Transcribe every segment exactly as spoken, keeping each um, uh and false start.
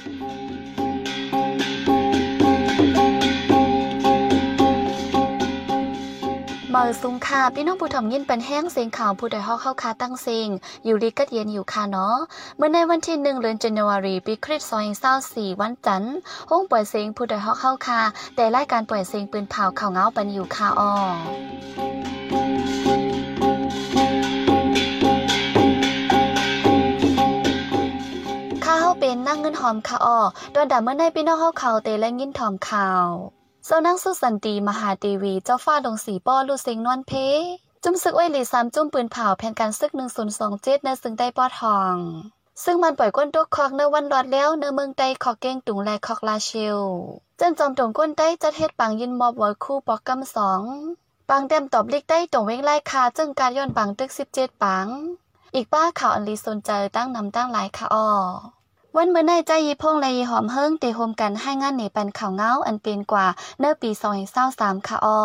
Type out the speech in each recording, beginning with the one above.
เมื่อสุงคาพี่น้องผู้ถ่อมยินเป็นแห้งเสียงข่าวผู้ใดฮอกเข้าคาตั้งเสียงอยู่ดีกัดเย็นอยู่ค่ะเนาะเมื่อในวันที่หนึ่งเดือนธันวาคมปีคริสต์ศักราชสองพันยี่สิบสี่วันจันทร์ห้องปล่อยเสียงผู้ใดฮอกเข้าคาแต่รายการปล่อยเสียงปืนเผาข่าวเงาปันอยู่ค่ะอ้อข้าวเป็นนั่งเงินหอมค่ะอ้อตอนดาเมื่อในพี่น้องฮอกเขาเตและยินถอมข่าวเจ้านางสุสันติมหาเทวีเจ้าฟ้าดงสีป้อลูเซงนวลเพจุ่มซึกไว้หลีสามจุ่มปืนเผาแผนการซึกหนึ่งศูนย์สองเจ็ดในซึ่งได้ป้อทองซึ่งมันปล่อยก้นตุกคอกในวันรอดแล้วในเมืองใต้คอกเก้งตุงและคอกลาเชลจันจอมตรงก้นใต้จะเฮ็ดปังยินมอบไว้คู่ปอกกำสองปังเต็มตอบลิกใต้ตรงเว้งไล่คาจึงการย้อนปังตึกสิบเจ็ดปังอีกป้าข่าวอันลีสนใจตั้งนำตั้งหลายค่ะอ้อวันเมื่อในใจยีพงและยีหอมเฮิงเตโฮมกันให้งานเหนปันข่าวเงาอันเป็นกว่าเนื้อปีสองพันยี่สิบสามค่ะอ้อ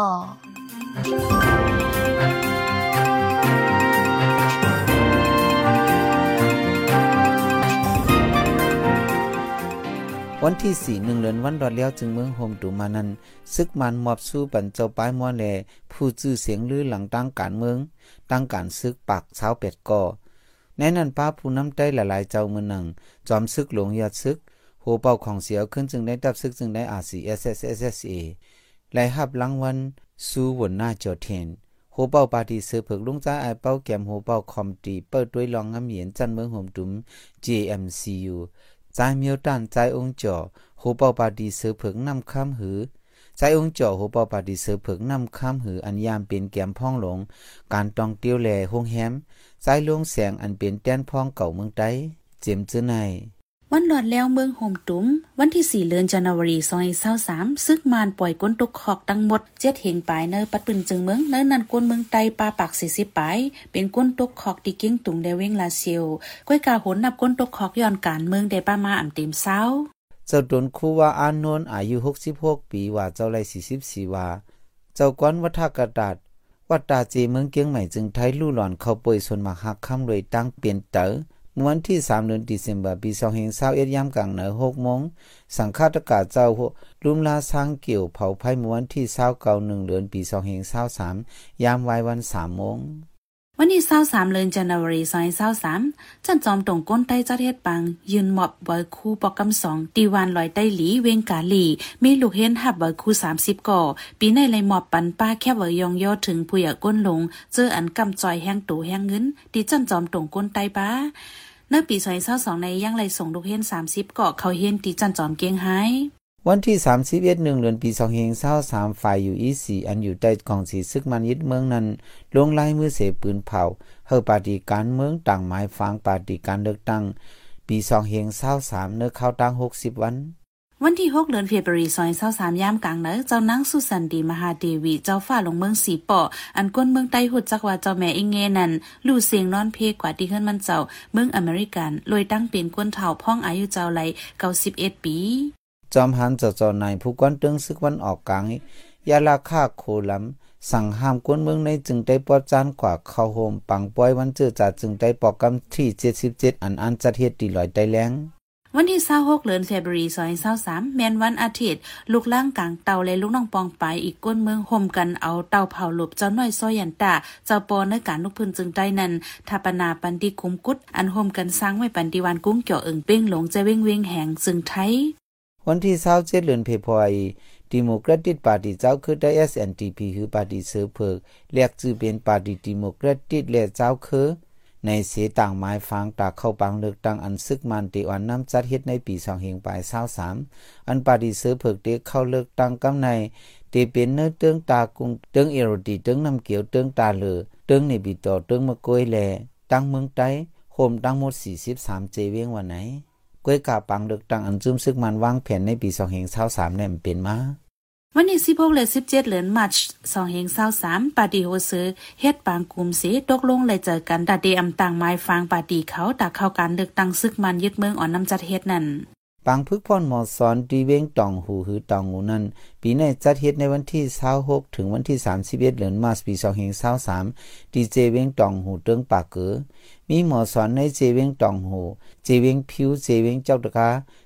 วันที่สี่หนึ่งเดือนวันรอดแล้วจึงเมืองโฮมตุมานั้นซึกมันมอบสู้ปันเจ้าป้ายมัวแลผู้ชื่อเสียงลือหลังตั้งการเมืองตั้งการซึกปักชาวเป็ดก่อแน่นั้นป้าผู้น้ำใจหลายๆเจ้าเมืองหนังจอมซึกหลวงยอดซึกโหเป่าของเสียวขึ้นจึงได้ดับซึกจึงได้ อาร์ ซี เอส เอส เอส เอส เอ และรับรางวัลสู้วนหน้าจอเทนโหเป่าปาร์ตี้เสือเผือกลุงจ้าไอเป่าแกมโหเป่าคอมตีเปิดด้วยรองงำเหยียนจันเมืองโฮมตุม จี เอ็ม ซี ยู ใจเมียวตันใจองค์จ่อโหเป่าปาร์ตี้เสือเผือกนำข้ามหือใจองค์จ่อโหเป่าปาร์ตี้เสือเผือกนำข้ามหืออันยามเป็นแกมพ่องหลงการตองเตียวแลโฮงแฮมใจลงแสงอันเป็นแต้นพ่องเก่าเมืองใต้เจียมจื้อในวันหลอดแล้วเมืองโฮมตุ้มวันที่สี่เดือนธันวาคมสองพันยี่สิบสามซึกมานปล่อยก้นตกคอกทั้งหมดเจ็ดเหงปลายเนอปัดปืนจึงเมืองเนอนันก้นเมืองไตปาปากสี่สิบปลายเป็นก้นตกคอกที่เก่งตุงได้เว้งลาเซียวก้อยกาโหนนับก้นตกคอกย้อนการเมืองได้ป้ามาอ่ำเต็มเช้าเจ้าตนคูว่าอานนท์อายุหกสิบหกปีว่าเจ้าไร่สี่สิบสี่ว่าเจ้ากวนวัฒกระดาษวัดตาเจเมืองเกียงใหม่จึงไทยลู่หลอนเข้าป่วยส่วนมาหักค่ำเลยตั้งเปลี่ยนเต๋อเมื่อวันที่สามเดือนธันวาคมปีสองพันยี่สิบเอ็ดยามกลางเหนือหกโมงสังฆาตกาเจ้าลุ่มลาสร้างเกี่ยวเผาไผ่เมื่อวันที่ยี่สิบเก้าเดือนปีสองพันยี่สิบสามยามวายวันสามโมงวันที่ยี่สิบสามเดือนธันวาคมสองพันยี่สิบสามจันจอมตรงก้นใต้จัดเฮ็ดปังยืนหมอบบ่อยคู่ปอกกำสองตีวานลอยใต้หลีเวงกาหลีมีลูกเห็นหับบ่อยคู่สามสิบก่อปีในเลยหมอบปันป้าแค่บ่ยองย่อถึงผู้อยากก้นลงเจออันกำจอยแห้งตูแห้งเงินตีจันจอมตรงก้นใต้ป้าในปีสองพันยี่สิบสองในยังไรส่งลูกเห็นสามสิบเกาะเขาเห็นตีจันจอมเกียงไห้วันที่สามสิบเอ็ดเดือนปีสองพันยี่สิบสามฝ่ายอยู่อีสีอันอยู่ใต้กองสีซึกมันยึดเมืองนั้นลงลายมือเสปืนเผาเฮาปฏิการเมืองต่างหมายฟังปฏิการเลือกตั้งปีสองพันยี่สิบสามเนื้อเข้าตั้งหกสิบวันวันที่หกเดือนเฟบรุยสองพันยี่สิบสามยามกลางเนอเจ้านางสุสันติมหาเทวีเจ้าฟ้าลงเมืองสีป่ออันก้นเมืองใต้หุดจักว่าเจ้าแม่อิงเงนันลู่เสียงนอนเพกว่าที่ขึ้นมันเจ้าเมืองอเมริกันลอยตั้งเป็นก้นเฒ่าพ่องอายุเจ้าไหลเก้าสิบเอ็ดปีจอมหันเจ้าเจ้านายผู้กวนเตึงซึกวันออกกลางยาลาค่าโคลำสั่งห้ามก้นเมืองในจึงได้ปอดจานกว่าเข้าโฮมปังป้อยวันเจอจ่าจึงได้ปอกกำที่เจ็ดสิบเจ็ดอันอันจัดเฮ็ดตีลอยใต้แรงวันที่ยี่สิบหกเดือนเฟบรุยสองพันยี่สิบสามแม่นวันอาทิตย์ลูกล่างกลางเตาและลูกน้องปองไปอีกก้นเมืองห่มกันเอาเตาเผาหลบเจ้าน้อยซอยยันตาเจ้าปอในการลูกพื้นจึงได้นั้นทาปนาปันติคุ้มกุดอันห่มกันสร้างไว้ปันติวันกุ้งเกี่ยวเอิงเป้งหลงใจเว้งเว้งแหงจึงไทยวันที่ยี่สิบเจ็ดเดือนเฟบรุยดิโมแครติกปาร์ตี้เจ้าคือได้ เอส เอ็น ดี พี คือปาร์ตี้เสือเผือกเรียกชื่อเป็นปาร์ตี้ดิโมแครติกและเจ้าคือในเสียต่างหมายฟังตาเข้าปังเลือกตั้งอันซึกมันติวันน้ำจัดเฮ็ดในปีสองพันยี่สิบสามอันปาร์ตี้เสือเผือกเด็กเข้าเลือกตั้งกำในตีเป็นเนื้อเตื้องตากุงเตื้องเอโรติเตื้องน้ำเขียวเตื้องตาเหลือเตื้องในบิดต่อเตื้องมะกวยแลตั้งเมืองใต้โฮมตั้งหมดสี่สิบสามเจเวียงวันไหนกวยกาปังเลือกตั้งอันซึมซึกมันวางแผนในปีสองพันยี่สิบสามเนี่ยมันเป็นมาวันที่สิบหกและสิบเจ็ดเดือนมาร์ชสองพันยี่สิบสามปาร์ตี้โฮเซอร์เฮ็ดปางกลุ่มเสตกลงเลยเจอกันดาเดอำต่างหมายฟังปาร์ตี้เขาตาเข้าการเลือกตั้งซึกมันยึดเมืองอ่อนน้ำจัดเฮ็ดนั่นปางพึกพ่อนหมอสอนดีเว้งตองหูหือตองหูนั้นปีในจัดเฮ็ดในวันที่ยี่สิบหกถึงวันที่สามสิบเอ็ดเดือนมาร์ชปีสองพันยี่สิบสามดีเจเว้งตองหูเติงปากเก๋อมีหมอสอนในเจเว้งตองหูเจเว้งผิวเจเว้งเจ้าตะกา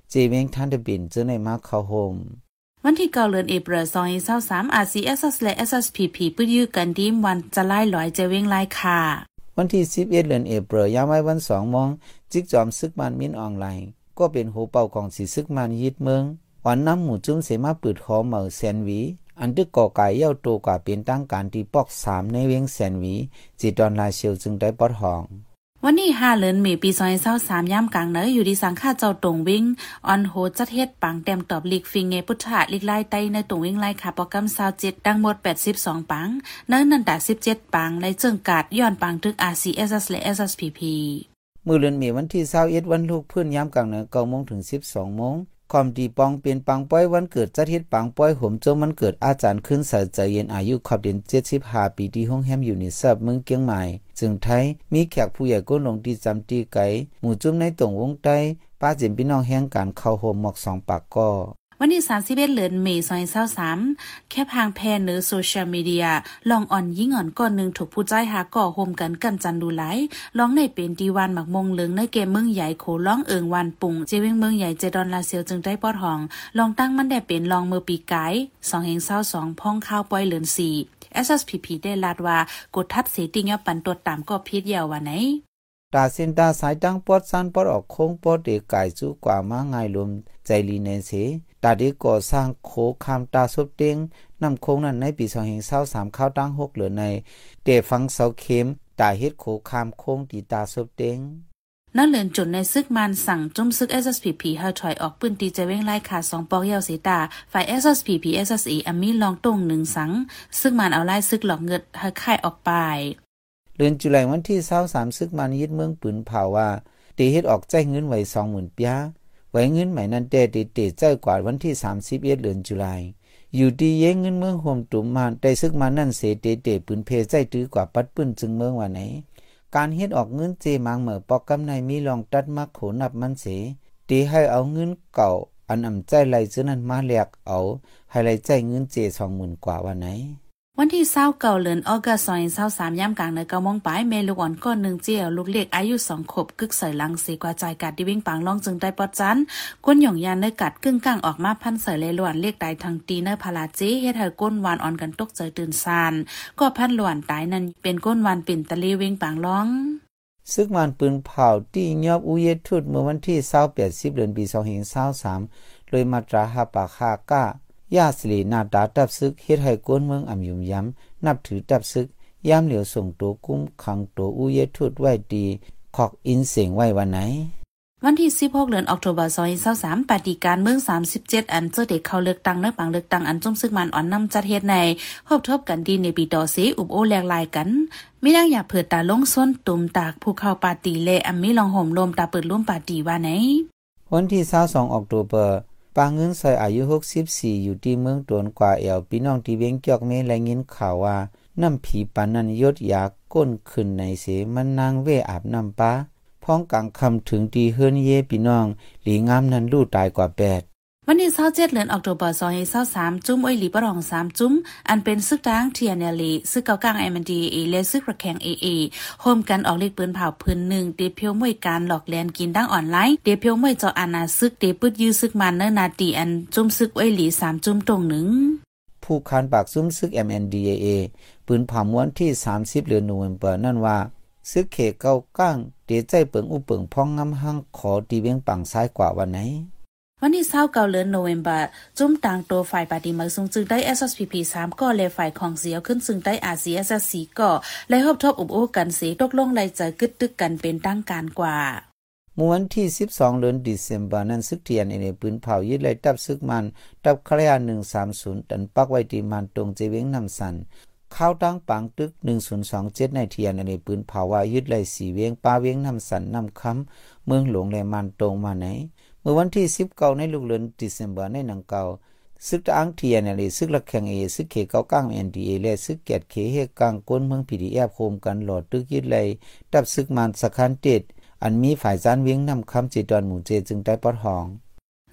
เจเวงทันดบินเจอในมาเข้าโฮมวันที่เก้าเดือนเอพริลสองพันยี่สิบสาม อาร์ ซี เอส เอส และ เอส เอส พี พี ปื้อยื้อกันดีมวันจะไล่หลอยเจเวงไล่ค่ะวันที่สิบเอ็ดเดือนเอพริลยามไว้วันสองโมงจิกจอมซึกมันมินออนไลน์ก็เป็นหูเป่าของสีซึกมันยึดเมืองวันน้ำหมู่จุ้มเสมาปืดขอเหมาแสนวีอันดึกก่อไก่เย้าโตกว่าเป็นตั้งการที่ปอกสามในเวียงแสนวีจีดอนลาเชียวจึงได้ปอดห้องวันนี้ห้าเดือนเมษายนปีสองพันยี่สิบสามย่ำกลางเนยอยู่ที่สังฆาเจ้าตรงวิ่งออนโฮจัดเฮ็ดปังแต้มตอบลีกฟิงเงพุทธะลีกไล่ไตในตรงวิ่งไล่ขาโปรแกรมยี่สิบเจ็ดดังหมดแปดสิบสองปังเนินนันตาสิบเจ็ดปังในเจิงกาดย้อนปังทึก อาร์ ซี เอส เอส และ เอส เอส พี พีมื้อเดือนเมษายนวันที่ยี่สิบเอ็ดวันลูกเพิ่นยามกลางเนยเก้าโมงถึงสิบสองโมงความดีปองเป็นปังป้อยวันเกิดจัดเฮ็ดปังป้อยห่มโจมันเกิดอาจารย์ขึ้นเสใจเย็นอายุครบเดือนเจ็ดสิบห้าปีที่ห้องแฮมอยู่ในเซิร์ฟเมืองเกียงใหม่จึงไทยมีแขกผู้ใหญ่ก้นลงที่จำตีไกหมู่จุ้มในตรงวงใต้ป้าเจิมพี่น้องแห่งการเข้าโฮมหมอกสองปากก็วันที่สามสิบเอ็ดเดือนเมษายนสองพันยี่สิบสามแค่พางแพนเนื้อโซเชียลมีเดียลองอ่อนยิ่งอ่อนก้อนหนึ่งถูกผู้ใจหาก่อโฮมกันกันจันดูไหลลองในเป็นดีวันหมักมงเหลืองในเกมเมืองใหญ่โขร้องเอิงวันปุ่งเจเวงเมืองใหญ่เจดอนลาเซียวจึงได้ปอดห้องลองตั้งมันได้เป็นลองมือปีไก่สองเฮงเศร้าสองพ่องข้าวปอยเหลือนสี่ เอส เอส พี พี ได้ลาดว่ากดทับเสติงยอปันตัวตามก็พิษยาววันไหนตาเส้นตาสายตั้งปอดซันปอดออกโค้งปอดเด็กไก่สู้กว่ามาง่ายลมใจลีเนเสตาดีก่อสร้างโคคามตาสุบเต็งนำโค้งนั้นในปีสองพันยี่สิบสามข้าวตั้งหกเหลือในเตฟังเสาเข็มตาเฮ็ดโคคามโค้งตีตาสุบเต็งนั่นเหลือนจนในซึกมันสั่งจุ่มซึก เอส เอส พี พี เฮาถอยออกปืนตีจะเว้งไล่ขาสองปอกยาวเสตาฝ่าย เอส เอส พี พี เอส เอส อี อมีลองตรงหนึ่งสังซึกมันเอาไล่ซึกหลอกเงิดเฮาค่ายออกไปเดือนตุลาคมวันที่ยี่สิบสามซึกมันยึดเมืองปืนเผาว่าตีเฮ็ดออกใจเงินไว้ สองหมื่น ปียาไว้เงินใหม่นั้นแต่ติเตใจกว่าวันที่สามสิบเอ็ดเดือนตุลาคมอยู่ดีเยงเงินเมืองโฮมตุ่มมาได้ซึกมันนั้นเสเตเตปืนเพใจตื้อกว่าปัดปืนจึงเมืองว่าไหนการเฮ็ดออกเงินเจมังเหมือปอกกำในมีลองตัดมักโขนับมันเสตีให้เอาเงินเก่าอันอำใจไหลซื่อนั้นมาแลกเอาให้ไหลใจเงินเจ สองหมื่น กว่าว่าไหนวันที่ยี่สิบเก้าเดือนออกัสสองพันยี่สิบสามย่ำกลางในเก้าโมงปลายเมลูกอ่อนก้อนหนึ่งเจียวลูกเล็กอายุสองขวบกึกใส่หลังสีกว่าใจกัดดิวิ่งปังล่องจึงได้ปอดจันก้นหย่องยานในกัดกึ่งกลางออกมาพันใส่เลยหลวนเล็กตายทางตีเนอพาราเจเฮ็ดให้ก้นวานอ่อนกันตกใจตื่นซานก็พันหลวนตายนั้นเป็นก้นวานปิ่นตะลีวิ่งปังล่องซึกมันปืนเผาที่ยอบอุเยทุดเมื่อวันที่ยี่สิบแปด สิบเดือนปีสองพันยี่สิบสามโดยมาตราหาปาคาก้ายาสลีนาดาตับซึกเฮ็ดให้ก้นเมืองอ่ำยุ่มย้ำนับถือตับซึกย่ำเหลียวส่งตัวกุ้มขังตัวอุเยทุดไว้ดีขอกอินเสียงไว้วันไหนวันที่สิบหกเดือนออกโทบาสองพันยี่สิบสามปฏิการเมืองสามสิบเจ็ดอันเจอเด็กเข้าเลือกตั้งในปังเลือกตั้งอันจุ่มซึกมันอ่อนนำจัดเฮ็ดในครบทบกันดีในปีต่อเสอุบโอแลกลายกันมีดังอย่าเผิดตาลงส้นตุ่มตากผู้เข้าปาร์ตี้และอัมมีลองห่มลมตาเปิดร่วมปาร์ตี้ว่าไหนวันที่ยี่สิบสองออกโทบาปางเงินใส่อายุหกสิบสี่อยู่ที่เมืองตวนกว่าแอวพี่น้องที่เวียงเกียกเมและยินข่าวว่าน้ำผีปานนั้นยดยาก้นขึ้นในเสมันนางเวอาบน้ำปลาพ้องกลางคำถึงตีเฮือนเย่พี่น้องหลีงามนั้นลู่ตายกว่าแปดวันที่ยี่สิบเจ็ดเดือนออกโทบาสองพันยี่สิบสามจุ้มอ้อยหลีปะรองสามจุ้มอันเป็นซึกทางเทียนเนลีซึกเก่ากลาง เอ็ม ดี เอ และซึกระแข็ง เอ เอ โฮมกันออกเลขปืนเผาพื้นหนึ่งเดเพียวมวยการหลอกแลนกินดังออนไลน์เดเพียวมวยจออานาซึกเดปึดยื้อซึกมันเนนาตีอันจุ้มซึกอ้อยหลีสามจุ้มตรงหนึ่งผู้คานปากซุ่มซึก เอ็ม เอ็น ดี เอ เอ ปืนเผาม้วนที่สามสิบเดือนโนเวมเบอร์นั่นว่าซึกเขเก่าก้างเดใจเปิงอุเปิงพ้องงำหั่งขอตีเวียงปังซ้ายกว่าวันไหนวันที่ยี่สิบเก้าเดือนโนเวมเบอร์จุ้มต่างตัวฝ่ายปฏิมาซึ่งจึงได้ เอส เอส พี พี สามก็และฝ่ายของเสียวขึ้นซึ่งได้ อาร์ ซี เอส เอส สี่ก็และรอบทบอุบโอกันเสตกลงไล่ใจกึดตึกกันเป็นตั้งการกว่าเมื่อวันที่สิบสองเดือนธันวาคมนั้นซึกเทียนในปืนเผายึดไล่ตับซึกมันตับคลาหนึ่งสามศูนย์ตันปักไว้ที่มันตรงเจเวงนำสันข้าวตั้งปังตึกหนึ่งศูนย์สองเจ็ดในเทียนในปืนเผาว่ายึดไล่สีเวียงป้าเวียงนำสันนำคำเมืองหลวงและมันตรงมาไหนเมื่อวันที่สิบเก้าในลูกเดือนธันวาคมในหนังเก่าซึกตะอังเทียนในซึกละแข่งเอซึกเขเก่าก้าง เอ็น ดี เอ และซึกแกดเขเฮกลางก้นเมือง พี ดี เอฟ โคมกันหลอดตึกยึดไล่ตับซึกมันสะคันเต็ดอันมีฝ่ายจานเวียงนำคำจิตดอนหมู่เจจึงได้ปอดห้อง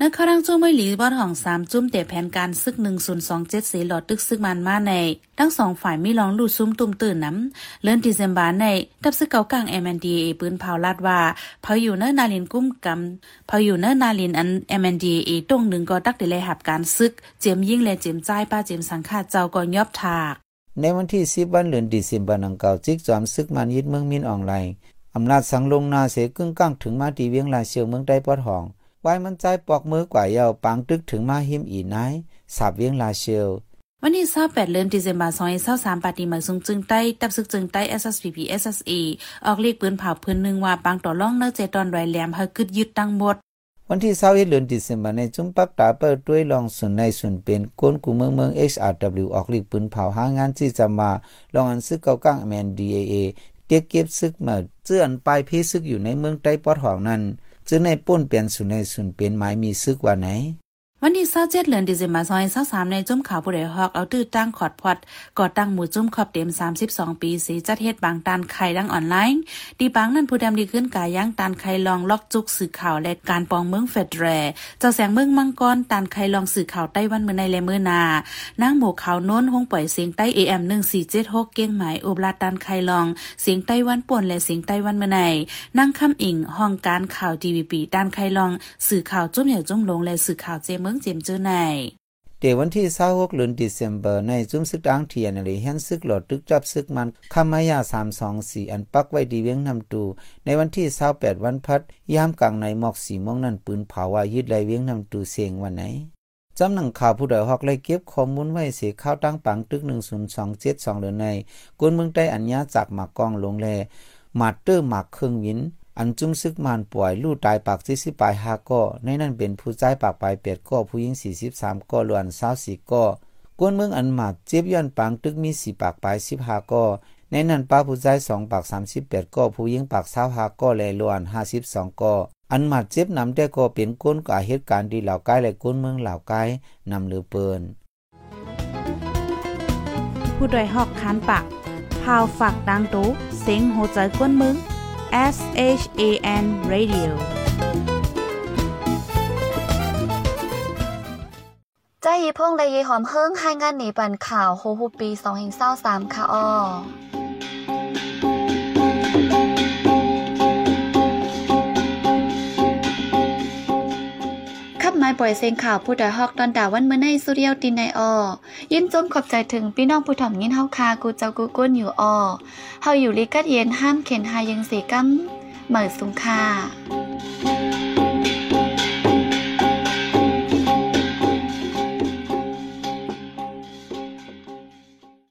นักข่าวดังจุ้มไม่หลีบอดของสามจุ้มแต่แผนการซึกหนึ่งศูนย์สองเจ็ดสีหลอดตึกซึกมันมาในทั้งสองฝ่ายมีลองลู่ซุ่มตุ่มตื่นน้ำเลื่อนดิเซมบาในดับซึกเก่ากลาง เอ็ม เอ็น ดี เอ ปืนเผาลาดว่าเผาอยู่เนื้อนาลินกุ้มกำเผาอยู่เนื้อนาลินอัน เอ็ม เอ็น ดี เอ ตรงหนึ่งก็ตักได้เลยหับการซึกเจียมยิ่งและเจียมใจป้าเจียมสังฆาเจ้าก็ยอบถากในวันที่สิบวันเดือนดิเซมบานังเก่าจิกจอมซึกมันยึดเมืองมินออนไลน์อำนาจสังลงนาเสกึ่งก้างถึงมาตีเวียงลาเชียวเมืองใต้ปอดหองไว้มันใจปอกมือกว่าเยาปังตึกถึงมาหิมอีนายสาบเวียงลาเชียววันที่ยี่สิบแปดเดือนธันวาคมสองพันยี่สิบสามปฏิมาซุงจึงใต้ตับซึกจึงใต้ เอส เอส พี พี เอส เอส เอ ออกเลขปืนเผาพื้นหนึ่งว่าปังต่อล่องเนื้อเจตอนรอยแหลมเฮากึดยึดตั้งหมดวันที่ยี่สิบเอ็ดเดือนธันวาคมในจุมปักตาเปิดด้วยลองสุนในสุนเป็นก้นกูเมืองเมือง เอช อาร์ ดับเบิลยู ออกเลขปืนเผาหางานที่จะมาลองอันซึกเก่าก้าง เอ็ม เอ็น ดี เอ เอ เตียเก็บซึกมาเจื้ออันปลายเพซึกอยู่ในเมืองใต้ปอดหองนั้นจึงในป่นเปลี่ยนสุนในสุนเป็นหมายมีซึกว่าไหนวันที่ยี่สิบเจ็ดเดือนธันวาคมสองพันยี่สิบสามในจุ้มข่าวผู้ใดฮอกเอาตื้อตั้งขอดพอดก่อตั้งหมู่จุ้มขอบเต็มสามสิบสองปีสีจัดเฮ็ดบางตานไข่ดังออนไลน์ดีบางนั้นผู้ดำดีขึ้นกาย่างตานไข่ลองล็อกจุกสื่อข่าวและการปองเมืองเฟดแรเจ้าแสงเมืองมังกรตานไข่ลองสื่อข่าวไต้วันเมื่อในและเมื่อนานางหมู่ขาวโน้นห้องปล่อยเสียงใต้ เอ เอ็ม หนึ่งสี่เจ็ดหกเก้งหมายอุบลาตานไข่ลองเสียงไต้วันป่วนและเสียงไต้วันเมื่อในนางคำอิงห้องการข่าว ที วี พี ตานไข่ลองสื่อข่าวจุ้มใหญ่จุ้มลงและสื่อข่าวเจเมืองเจมเจอในเดวันที่ยี่สิบหกเดือนธันวาคมในจุมซึกดังเทียนเลยเห็นซึกหลอดตึกจับซึกมันคำมายาสามสองสี่อันปักไว้ดีเวียงนำตูในวันที่ยี่สิบแปดวันพัดยามกลางในหมอกสีม่วงนั้นปืนเผาว่ายึดไลเวียงนำตูเสียงวันไหนจำหนังข่าวผู้ใดฮอกไล่เก็บข้อมูลไว้เสียข้าวตั้งปังตึกหนึ่งศูนย์สองเจ็ดสองเดือนในกวนเมืองใต้อัญญาจากหมากกองลงแลหมาดเตอร์หมากเครื่องวินอันจุมซึกมันป่วยลู่ตายปากสี่สิบปลายห้าก้อในนั้นเป็นผู้ใจปากปลายแปดก้อผู้หญิงสี่สิบสามก้อล้วนสาวสี่ก้อกวนเมืองอันหมากเจ็บย้อนปังตึกมีสี่ปากปลายสิบห้าก้อในนั้นป้าผู้ใจสองปากสามสิบแปดก้อผู้หญิงปากสาวห้าก้อและล้วนห้าสิบสองก้ออันหมากเจ็บนำได้ก็เป็นก้นกว่าเหตุการณ์ที่เหล่าใกล้และก้นเมืองเหล่าใกล้นำหรือเปิ้นผู้โดยหอกคานปากพาวฝากดังตู้เสียงโหใจก้นเมืองS H A N Radio ใจยีพงและยีหอมเฮิงให้งานหนีปันข่าวโฮฮูปีสองพันยี่สิบสามค่ะอ้อขับไม้ปล่อยเสียงข่าวผู้ใดฮอกตอนด่าวันเมื่อในสุเรียวตินในอ้อยินจมขอบใจถึงพี่น้องผู้ถ่อมยินเฮาคากูเจ้ากูก้นอยู่อ้อเฮาอยู่ลิกัดเย็นห้ามเข็นหายังสีกัมเหมือสุงคา